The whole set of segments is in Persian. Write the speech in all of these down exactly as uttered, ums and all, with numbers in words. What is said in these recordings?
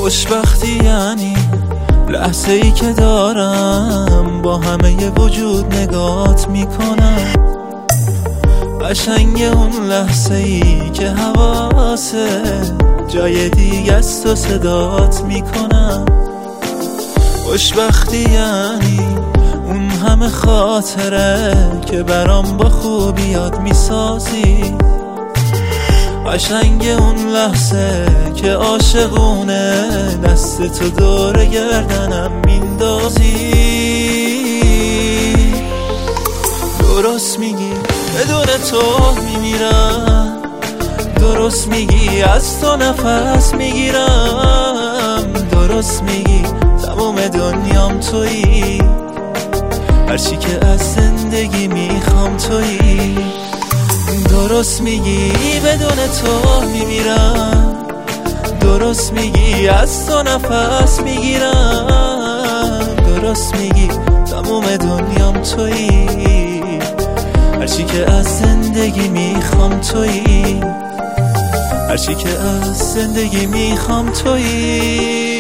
خوشبختی یعنی لحظه ای که دارم با همه وجود نگات میکنم. قشنگ اون لحظه ای که حواسه جای دیگه است و صدات میکنم. خوشبختی یعنی اون همه خاطره که برام با خوبی یاد میسازی. قشنگ اون لحظه که عاشقونه دست تو دور گردنم میندازی. درست میگی بدون تو میمیرم، درست میگی از تو نفس میگیرم، درست میگی تمام دنیام تویی، هرچی که از زندگی میخوام تویی. درست میگی بدون تو میمیرم، درست میگی از تو نفس میگیرم، درست میگی تمام دنیام تویی، هرچی که از زندگی میخوام تویی، هرچی که از زندگی میخوام تویی.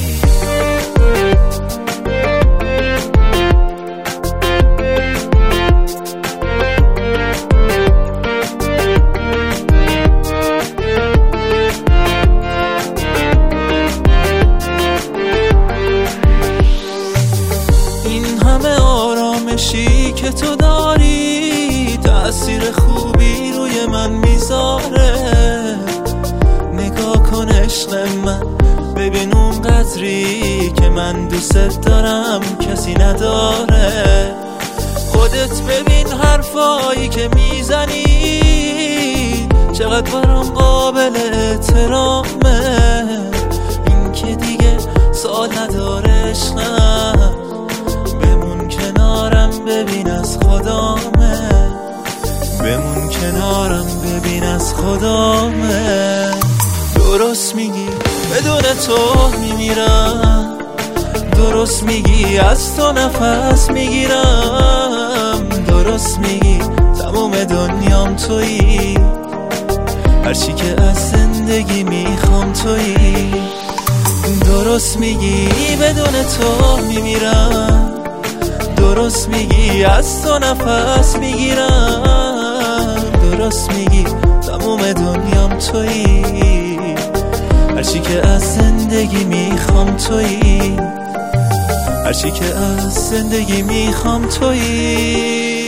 آرامشی که تو داری تأثیر خوبی روی من میذاره. نگاه کن عشق من، ببین اون قدری که من دوست دارم کسی نداره. خودت ببین حرفایی که میزنی چقدر برام قابل احترامه. این که دیگه سال نداره عشقم، ببین از خدامه، بمون کنارم ببین از خدامه. درست میگی بدون تو میمیرم، درست میگی از تو نفس میگیرم، درست میگی تمام دنیام تویی، هرچی که از زندگی میخوام تویی. درست میگی بدون تو میمیرم، درست میگی از تو نفس میگیرم، درست میگی تمام دنیام تویی، هرچی که از زندگی میخوام تویی، هرچی که از زندگی میخوام تویی.